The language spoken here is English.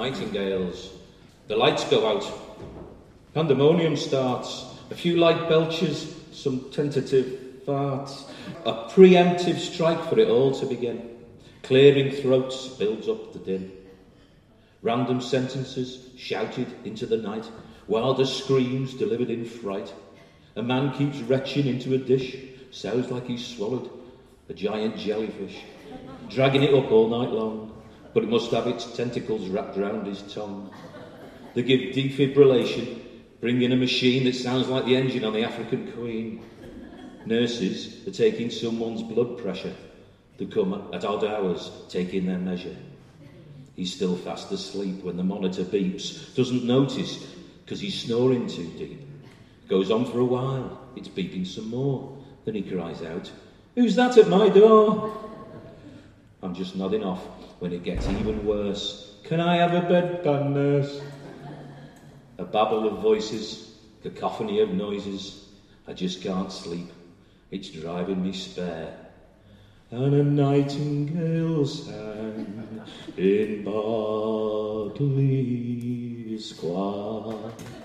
nightingales. The lights go out. Pandemonium starts. A few light belches, some tentative farts. A preemptive strike for it all to begin. Clearing throats builds up the din. Random sentences shouted into the night. Wilder screams delivered in fright. A man keeps retching into a dish. Sounds like he's swallowed a giant jellyfish. Dragging it up all night long. But it must have its tentacles wrapped round his tongue. They give defibrillation. Bring in a machine that sounds like the engine on the African Queen. Nurses are taking someone's blood pressure. They come at odd hours, taking their measure. He's still fast asleep when the monitor beeps. Doesn't notice, because he's snoring too deep. Goes on for a while. It's beeping some more. Then he cries out, "Who's that at my door?" I'm just nodding off when it gets even worse. "Can I have a bedpan, nurse?" A babble of voices, cacophony of noises. I just can't sleep. It's driving me spare. And a nightingale sang in Berkeley Square.